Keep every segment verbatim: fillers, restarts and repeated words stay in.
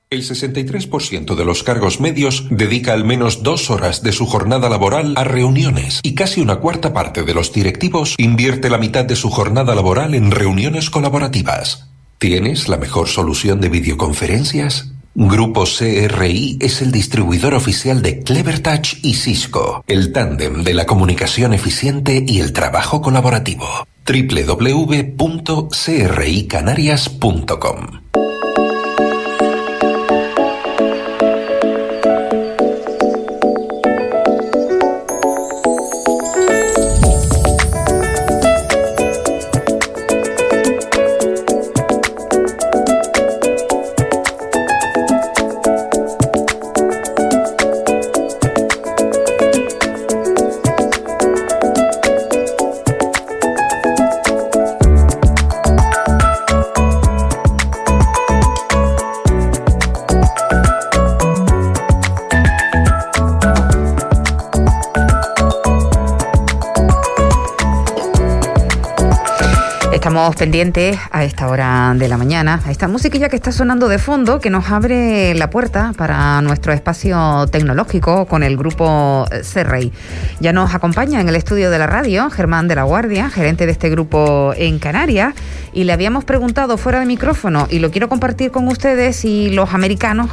El sesenta y tres por ciento de los cargos medios dedica al menos dos horas de su jornada laboral a reuniones y casi una cuarta parte de los directivos invierte la mitad de su jornada laboral en reuniones colaborativas. ¿Tienes la mejor solución de videoconferencias? Grupo C R I es el distribuidor oficial de Clevertouch y Cisco, el tándem de la comunicación eficiente y el trabajo colaborativo. doble u doble u doble u punto c r i canarias punto com. Estamos pendientes a esta hora de la mañana, a esta musiquilla que está sonando de fondo, que nos abre la puerta para nuestro espacio tecnológico con el grupo C R I. Ya nos acompaña en el estudio de la radio Germán de la Guardia, gerente de este grupo en Canarias, y le habíamos preguntado fuera de micrófono, y lo quiero compartir con ustedes, si los americanos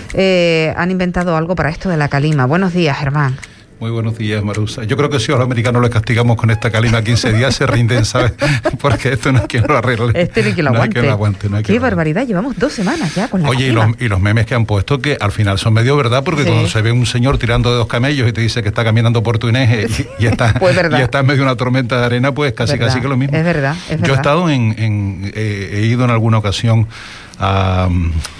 eh, han inventado algo para esto de la calima. Buenos días, Germán. Muy buenos días, Marusa. Yo creo que si a los americanos les castigamos con esta calima quince días, se rinden, ¿sabes? Porque esto no es quien lo arregle. Este ni quien lo no aguante. Hay quien lo aguante no hay Qué quien barbaridad, lo... llevamos dos semanas ya con la Oye, y los, y los memes que han puesto, que al final son medio verdad, porque sí. Cuando se ve un señor tirando de dos camellos y te dice que está caminando por Tuneje y, y, está, pues y está en medio de una tormenta de arena, pues casi verdad. casi que lo mismo. Es verdad, es verdad. Yo he estado en... en eh, he ido en alguna ocasión a,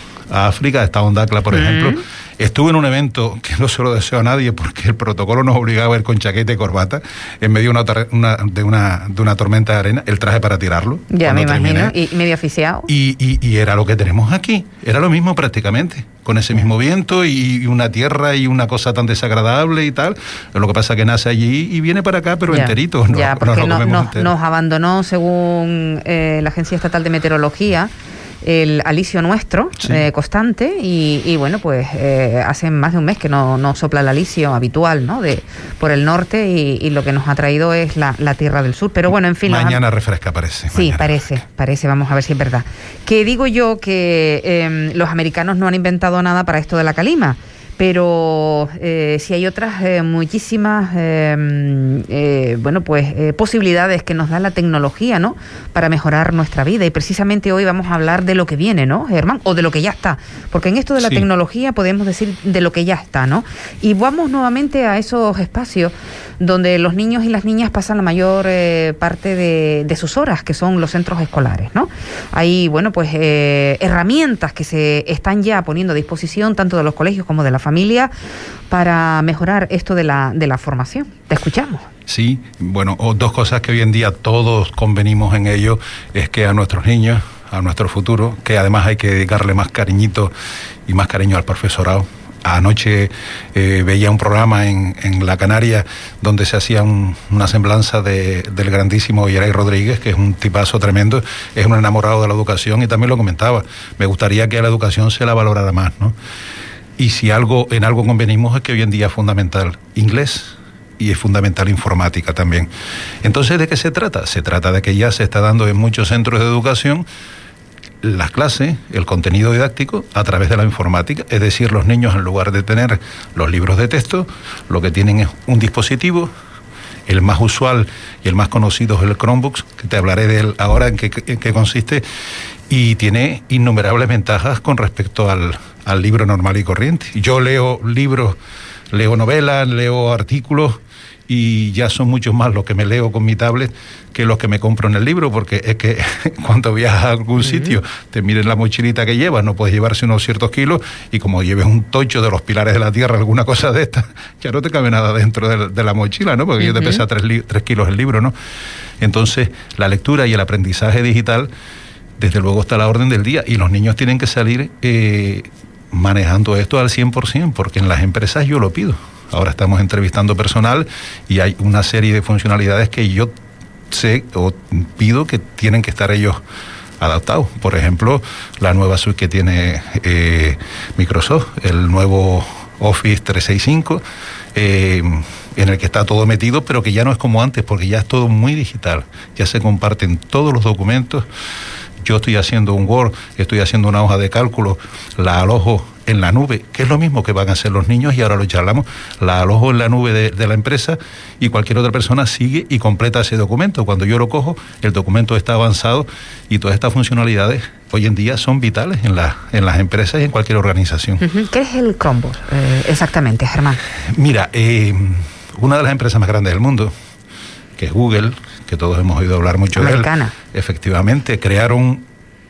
a África, he estado en Dakla, por mm. ejemplo. Estuve en un evento que no se lo deseo a nadie porque el protocolo nos obligaba a ir con chaqueta y corbata en medio de una, una, de, una, de una tormenta de arena, el traje para tirarlo. Ya me imagino, y medio oficiado. Y, y, y era lo que tenemos aquí, era lo mismo prácticamente, con ese mismo viento y una tierra y una cosa tan desagradable y tal. Lo que pasa es que nace allí y viene para acá, pero ya, enterito. No, ya, porque no, no, no, nos, nos abandonó, según eh, la Agencia Estatal de Meteorología, el alisio nuestro, sí. eh, constante, y, y bueno, pues eh, hace más de un mes que no, no sopla el alisio habitual, ¿no? De, por el norte, y, y lo que nos ha traído es la, la tierra del sur. Pero bueno, en fin... Mañana los... refresca, parece. Sí, mañana parece, refresca. parece, vamos a ver si es verdad. Que digo yo que eh, los americanos no han inventado nada para esto de la calima, pero eh, sí hay otras eh, muchísimas eh, eh, bueno pues eh, posibilidades que nos da la tecnología, ¿no?, para mejorar nuestra vida, y precisamente hoy vamos a hablar de lo que viene, ¿no, Germán? O de lo que ya está, porque en esto de la sí. tecnología podemos decir de lo que ya está, ¿no? Y vamos nuevamente a esos espacios donde los niños y las niñas pasan la mayor eh, parte de, de sus horas, que son los centros escolares, ¿no? Hay, bueno, pues eh, herramientas que se están ya poniendo a disposición tanto de los colegios como de la familia para mejorar esto de la, de la formación. Te escuchamos. Sí, bueno, dos cosas que hoy en día todos convenimos en ello, es que a nuestros niños, a nuestro futuro, que además hay que dedicarle más cariñito y más cariño al profesorado. Anoche eh, veía un programa en, en La Canaria donde se hacía un, una semblanza de, del grandísimo Yeray Rodríguez, que es un tipazo tremendo, es un enamorado de la educación, y también lo comentaba, me gustaría que a la educación se la valorara más, ¿no? Y si algo en algo convenimos es que hoy en día es fundamental inglés y es fundamental informática también. Entonces, ¿de qué se trata? Se trata de que ya se está dando en muchos centros de educación las clases, el contenido didáctico a través de la informática, es decir, los niños, en lugar de tener los libros de texto, lo que tienen es un dispositivo. El más usual y el más conocido es el Chromebook, que te hablaré de él ahora en qué, en qué consiste, y tiene innumerables ventajas con respecto al, al libro normal y corriente. Yo leo libros, leo novelas, leo artículos, y ya son muchos más los que me leo con mi tablet que los que me compro en el libro, porque es que cuando viajas a algún sitio, te miren la mochilita que llevas, no puedes llevarse unos ciertos kilos, y como lleves un tocho de los pilares de la tierra, alguna cosa de esta, ya no te cabe nada dentro de, de la mochila, ¿no? Porque uh-huh. ya te pesa tres, li- tres kilos el libro, ¿no? Entonces, la lectura y el aprendizaje digital, desde luego, está a la orden del día, y los niños tienen que salir eh, manejando esto al cien por ciento, porque en las empresas yo lo pido. Ahora estamos entrevistando personal y hay una serie de funcionalidades que yo sé o pido que tienen que estar ellos adaptados. Por ejemplo, la nueva suite que tiene eh, Microsoft, el nuevo Office trescientos sesenta y cinco, eh, en el que está todo metido, pero que ya no es como antes, porque ya es todo muy digital, ya se comparten todos los documentos. Yo estoy haciendo un Word, estoy haciendo una hoja de cálculo, la alojo en la nube, que es lo mismo que van a hacer los niños, y ahora lo charlamos, la alojo en la nube de, de la empresa, y cualquier otra persona sigue y completa ese documento. Cuando yo lo cojo, el documento está avanzado, y todas estas funcionalidades hoy en día son vitales en, la, en las empresas y en cualquier organización. Uh-huh. ¿Qué es el Chromebook eh, exactamente, Germán? Mira, eh, una de las empresas más grandes del mundo, que es Google, que todos hemos oído hablar mucho Americana. de él, efectivamente, crearon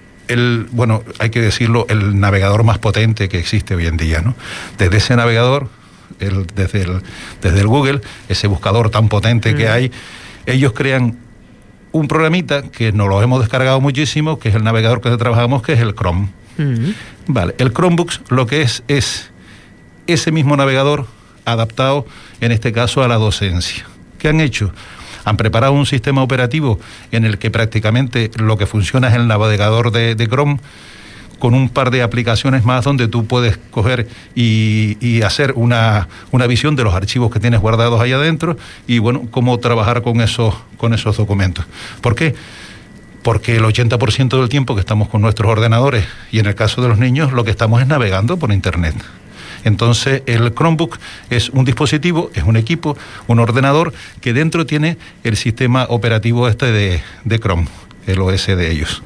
el, bueno, hay que decirlo, el navegador más potente que existe hoy en día, ¿no? Desde ese navegador, el, desde, el, desde el Google, ese buscador tan potente mm. que hay, ellos crean un programita que nos lo hemos descargado muchísimo, que es el navegador que trabajamos, que es el Chrome. Mm. Vale, el Chromebooks lo que es, es ese mismo navegador adaptado, en este caso, a la docencia. ¿Qué han hecho? Han preparado un sistema operativo en el que prácticamente lo que funciona es el navegador de, de Chrome, con un par de aplicaciones más donde tú puedes coger y, y hacer una, una visión de los archivos que tienes guardados ahí adentro, y bueno, cómo trabajar con esos, con esos documentos. ¿Por qué? Porque el ochenta por ciento del tiempo que estamos con nuestros ordenadores, y en el caso de los niños, lo que estamos es navegando por internet. Entonces, el Chromebook es un dispositivo, es un equipo, un ordenador que dentro tiene el sistema operativo este de, de Chrome, el O S de ellos.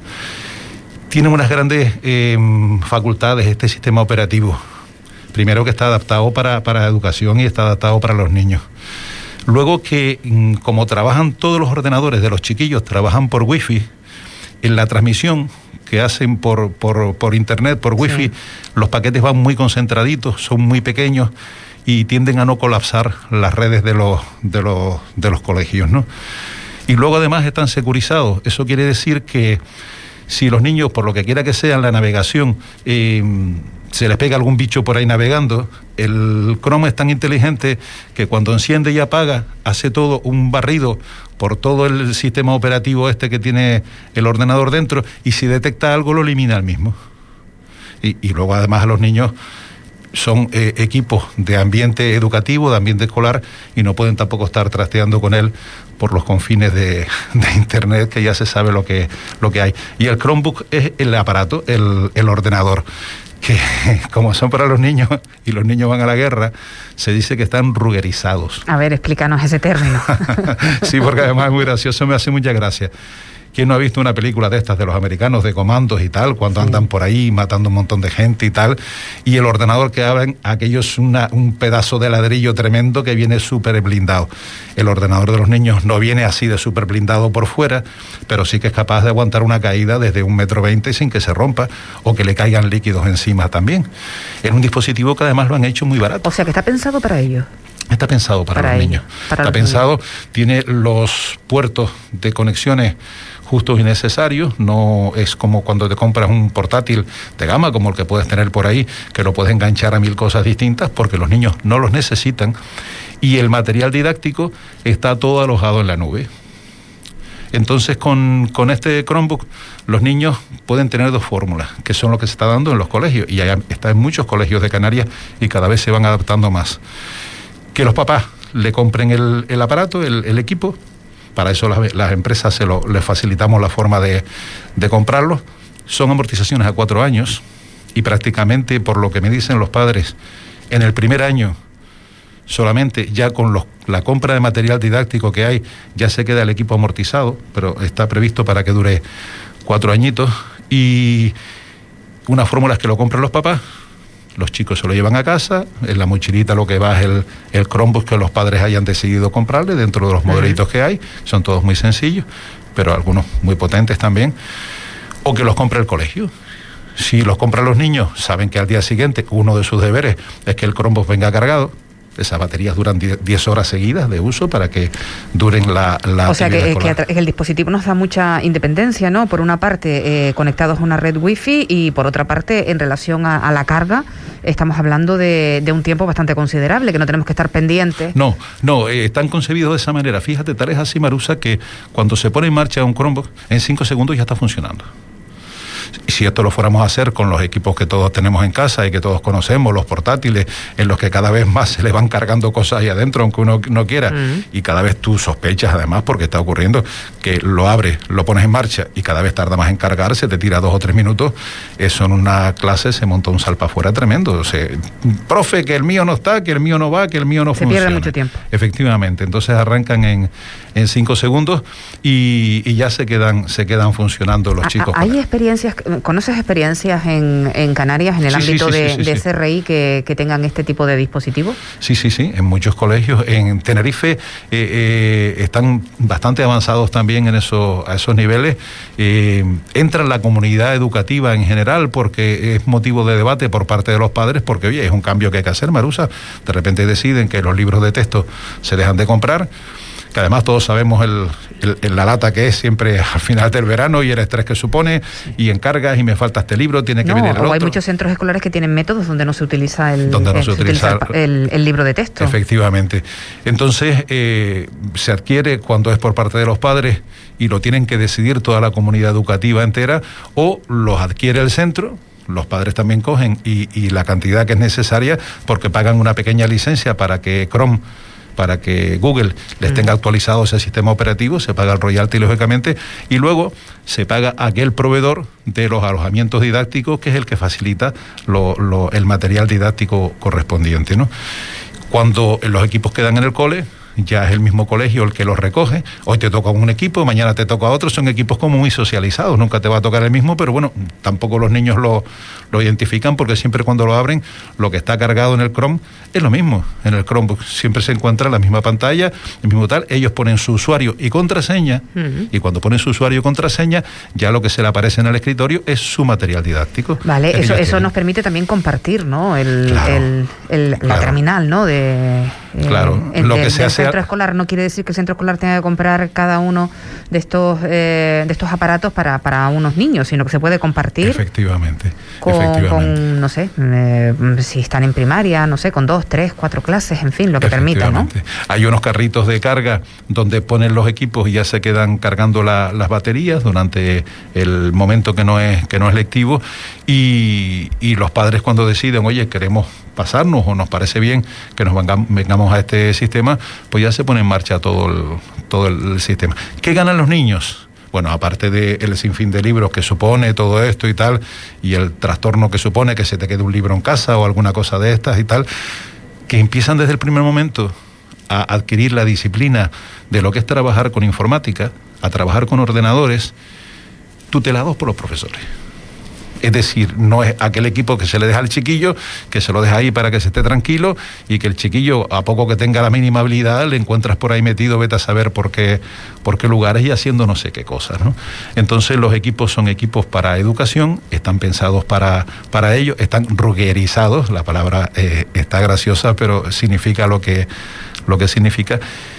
Tiene unas grandes eh, facultades este sistema operativo. Primero, que está adaptado para, para educación y está adaptado para los niños. Luego, que como trabajan todos los ordenadores de los chiquillos, trabajan por wifi, en la transmisión que hacen por, por, por internet, por wifi, sí. Los paquetes van muy concentraditos, son muy pequeños y tienden a no colapsar las redes de los, de los, de los colegios, ¿no? Y luego además están securizados. Eso quiere decir que si los niños, por lo que quiera que sea en la navegación, eh, se les pega algún bicho por ahí navegando, el Chrome es tan inteligente que cuando enciende y apaga, hace todo un barrido por todo el sistema operativo este que tiene el ordenador dentro, y si detecta algo lo elimina al mismo. Y, y luego además a los niños son eh, equipos de ambiente educativo, de ambiente escolar, y no pueden tampoco estar trasteando con él por los confines de, de internet, que ya se sabe lo que, lo que hay. Y el Chromebook es el aparato, el, el ordenador, que como son para los niños y los niños van a la guerra, se dice que están ruggerizados. A ver, explícanos ese término. Sí, porque además es muy gracioso, me hace mucha gracia. ¿Quién no ha visto una película de estas de los americanos, de comandos y tal, cuando sí. andan por ahí matando un montón de gente y tal? Y el ordenador que hablan, aquello es una, un pedazo de ladrillo tremendo que viene súper blindado. El ordenador de los niños no viene así de súper blindado por fuera, pero sí que es capaz de aguantar una caída desde un metro veinte sin que se rompa, o que le caigan líquidos encima también. Es un dispositivo que además lo han hecho muy barato. O sea, que está pensado para ello. Está pensado para, para los ello, niños. Para está los pensado, niños. Tiene los puertos de conexiones justos y necesarios. No es como cuando te compras un portátil de gama como el que puedes tener por ahí, que lo puedes enganchar a mil cosas distintas, porque los niños no los necesitan. Y el material didáctico está todo alojado en la nube. Entonces, con, con este Chromebook, los niños pueden tener dos fórmulas, que son lo que se está dando en los colegios, y ya está en muchos colegios de Canarias, y cada vez se van adaptando más. Que los papás le compren el, el aparato, el, el equipo. Para eso las, las empresas se lo, les facilitamos la forma de, de comprarlo. Son amortizaciones a cuatro años, y prácticamente, por lo que me dicen los padres, en el primer año solamente, ya con los, la compra de material didáctico que hay, ya se queda el equipo amortizado, pero está previsto para que dure cuatro añitos. Y una fórmula es que lo compren los papás. Los chicos se lo llevan a casa, en la mochilita lo que va es el, el Chromebook que los padres hayan decidido comprarle dentro de los modelitos que hay, son todos muy sencillos, pero algunos muy potentes también, o que los compre el colegio. Si los compran los niños, saben que al día siguiente uno de sus deberes es que el Chromebook venga cargado. Esas baterías duran diez horas seguidas de uso para que duren la, la O sea que, que, que el dispositivo nos da mucha independencia, ¿no? Por una parte, eh, conectados a una red wifi, y por otra parte, en relación a, a la carga, estamos hablando de, de un tiempo bastante considerable, que no tenemos que estar pendientes. No, no, eh, están concebidos de esa manera. Fíjate, tal es así, Marusa, que cuando se pone en marcha un Chromebook, en cinco segundos ya está funcionando. Si esto lo fuéramos a hacer con los equipos que todos tenemos en casa y que todos conocemos, los portátiles, en los que cada vez más se le van cargando cosas ahí adentro, aunque uno no quiera, uh-huh. y cada vez tú sospechas, además, porque está ocurriendo, que lo abres, lo pones en marcha y cada vez tarda más en cargarse, te tira dos o tres minutos, eso en una clase se monta un salpa afuera tremendo. O sea, profe, que el mío no está, que el mío no va, que el mío no se funciona. Se pierde mucho tiempo. Efectivamente, entonces arrancan en, en cinco segundos y, y ya se quedan, se quedan funcionando los ¿Hay chicos. ¿Hay experiencias, conoces experiencias en, en Canarias, en el sí, ámbito sí, sí, de, sí, sí, de sí. S R I que, que tengan este tipo de dispositivos? Sí, sí, sí, en muchos colegios. En Tenerife eh, eh, están bastante avanzados también en esos, a esos niveles. Eh, entra en la comunidad educativa en general porque es motivo de debate por parte de los padres, porque oye, es un cambio que hay que hacer, Marusa. De repente deciden que los libros de texto se dejan de comprar, que además todos sabemos el, el, el, la lata que es siempre al final del verano y el estrés que supone, sí. y encargas y me falta este libro, tiene que no, venir el o otro. Hay muchos centros escolares que tienen métodos donde no se utiliza el, donde no el, se utiliza el, el, el libro de texto. Efectivamente. Entonces, eh, se adquiere cuando es por parte de los padres y lo tienen que decidir toda la comunidad educativa entera, o los adquiere el centro. Los padres también cogen y, y la cantidad que es necesaria, porque pagan una pequeña licencia para que Chrome, para que Google les tenga actualizado ese sistema operativo, se paga el royalty lógicamente, y luego se paga aquel proveedor de los alojamientos didácticos que es el que facilita lo, lo, el material didáctico correspondiente, ¿no? Cuando los equipos quedan en el cole, ya es el mismo colegio el que los recoge. Hoy te toca un equipo, mañana te toca otro. Son equipos como muy socializados, nunca te va a tocar el mismo, pero bueno, tampoco los niños lo, lo identifican, porque siempre cuando lo abren, lo que está cargado en el Chrome es lo mismo. En el Chromebook siempre se encuentra la misma pantalla, el mismo tal. Ellos ponen su usuario y contraseña, uh-huh. y cuando ponen su usuario y contraseña, ya lo que se le aparece en el escritorio es su material didáctico. Vale, eso, eso nos permite también compartir, ¿no? El, claro, el, el, la claro. terminal, ¿no? De, claro, eh, lo de, que se hace. El centro escolar no quiere decir que el centro escolar tenga que comprar cada uno de estos eh, de estos aparatos para, para unos niños, sino que se puede compartir. Efectivamente. Con, efectivamente. con no sé, eh, si están en primaria, no sé, con dos, tres, cuatro clases, en fin, lo que permita, ¿no? Hay unos carritos de carga donde ponen los equipos y ya se quedan cargando la, las baterías durante el momento que no es que no es lectivo, y, y los padres cuando deciden, oye, queremos pasarnos o nos parece bien que nos vengamos, vengamos a este sistema, pues ya se pone en marcha todo el, todo el sistema. ¿Qué ganan los niños? Bueno, aparte del sinfín de libros que supone todo esto y tal, y el trastorno que supone que se te quede un libro en casa o alguna cosa de estas y tal, que empiezan desde el primer momento a adquirir la disciplina de lo que es trabajar con informática, a trabajar con ordenadores, tutelados por los profesores. Es decir, no es aquel equipo que se le deja al chiquillo, que se lo deja ahí para que se esté tranquilo, y que el chiquillo, a poco que tenga la mínima habilidad, le encuentras por ahí metido, vete a saber por qué, por qué lugares y haciendo no sé qué cosas, ¿no? Entonces los equipos son equipos para educación, están pensados para, para ello, están ruggerizados, la palabra eh, está graciosa, pero significa lo que, lo que significa.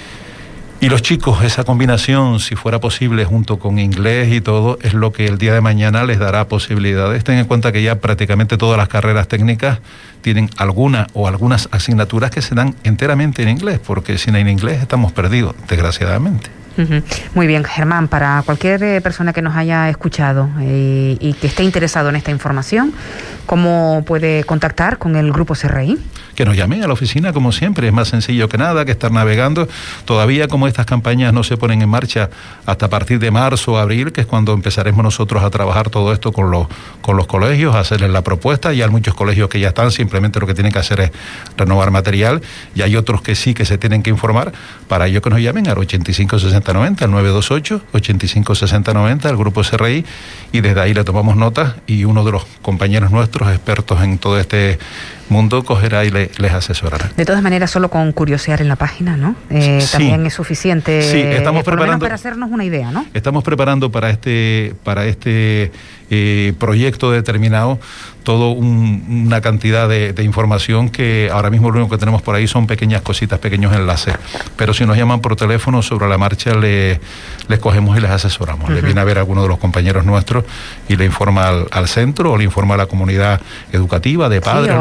Y los chicos, esa combinación, si fuera posible, junto con inglés y todo, es lo que el día de mañana les dará posibilidades. Ten en cuenta que ya prácticamente todas las carreras técnicas tienen alguna o algunas asignaturas que se dan enteramente en inglés, porque sin en inglés estamos perdidos, desgraciadamente. Uh-huh. Muy bien, Germán, para cualquier eh, persona que nos haya escuchado eh, y que esté interesado en esta información, ¿cómo puede contactar con el Grupo S R I? Que nos llame a la oficina, como siempre, es más sencillo que nada, que estar navegando. Todavía, como estas campañas no se ponen en marcha hasta a partir de marzo o abril, que es cuando empezaremos nosotros a trabajar todo esto con los, con los colegios, a hacerles la propuesta. Y hay muchos colegios que ya están, simplemente lo que tienen que hacer es renovar material, y hay otros que sí que se tienen que informar. Para ello que nos llamen al ochenta y cinco sesenta noventa, al nueve dos ocho, ochenta y cinco sesenta noventa, al Grupo S R I, y desde ahí le tomamos nota, y uno de los compañeros nuestros, expertos en todo este mundo, cogerá y le, les asesorará. De todas maneras, solo con curiosear en la página, ¿no? Eh, sí, también es suficiente, sí, estamos eh, por preparando, lo menos para hacernos una idea, ¿no? Estamos preparando para este, para este eh, proyecto determinado todo un, una cantidad de, de información que ahora mismo lo único que tenemos por ahí son pequeñas cositas, pequeños enlaces, pero si nos llaman por teléfono, sobre la marcha le, les cogemos y les asesoramos. Uh-huh. Le viene a ver a alguno de los compañeros nuestros y le informa al, al centro, o le informa a la comunidad educativa, de padres, sí, lo que quiera que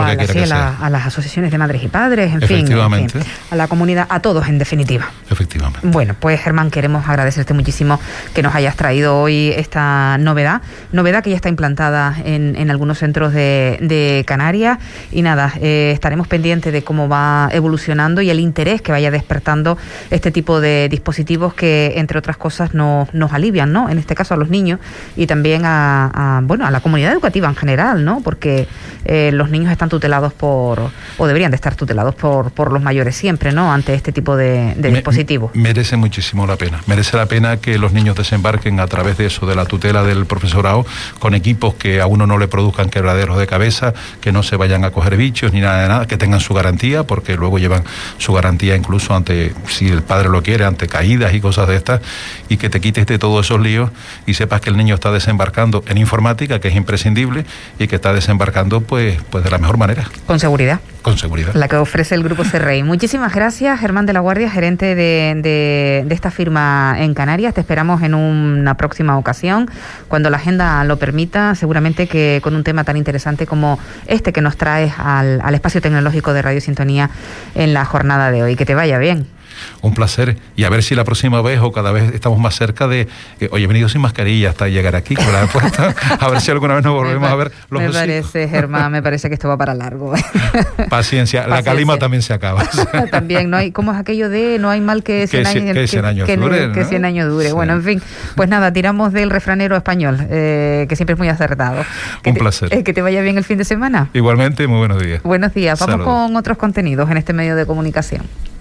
a, la, a las asociaciones de madres y padres, en Efectivamente. fin, en fin, a la comunidad, a todos en definitiva. Efectivamente. Bueno, pues Germán, queremos agradecerte muchísimo que nos hayas traído hoy esta novedad, novedad que ya está implantada en, en algunos centros de, de Canarias, y nada, eh, estaremos pendientes de cómo va evolucionando y el interés que vaya despertando este tipo de dispositivos que, entre otras cosas, nos, nos alivian, ¿no? En este caso a los niños y también a, a bueno, a la comunidad educativa en general, ¿no? Porque eh, los niños están tutelados por, o deberían de estar tutelados por, por los mayores siempre, ¿no? Ante este tipo de, de Me, dispositivos. Merece muchísimo la pena. Merece la pena que los niños desembarquen a través de eso, de la tutela del profesorado, con equipos que a uno no le produzcan quebraderos de cabeza, que no se vayan a coger bichos ni nada de nada, que tengan su garantía, porque luego llevan su garantía incluso ante, si el padre lo quiere, ante caídas y cosas de estas, y que te quites de todos esos líos y sepas que el niño está desembarcando en informática, que es imprescindible, y que está desembarcando pues, pues de la mejor manera. Con seguridad. Con seguridad. La que ofrece el Grupo Cerrey. Muchísimas gracias, Germán de la Guardia, gerente de, de, de esta firma en Canarias. Te esperamos en una próxima ocasión, cuando la agenda lo permita, seguramente que con un tema tan interesante como este que nos traes al, al espacio tecnológico de Radio Sintonía en la jornada de hoy. Que te vaya bien. Un placer, y a ver si la próxima vez o cada vez estamos más cerca de eh, oye, he venido sin mascarilla hasta llegar aquí con la puesta, a ver si alguna vez nos volvemos a ver los Me hocicos. Parece, Germán, me parece que esto va para largo. Paciencia, Paciencia. La calima también se acaba. También, no hay, ¿cómo es aquello de no hay mal que cien años, que cien años que, dure? Que, ¿no? que cien años dure. Sí. Bueno, en fin, pues nada, tiramos del refranero español, eh, que siempre es muy acertado. Que Un te, placer. Eh, que te vaya bien el fin de semana. Igualmente, muy buenos días. Buenos días. Vamos Saludos. con otros contenidos en este medio de comunicación.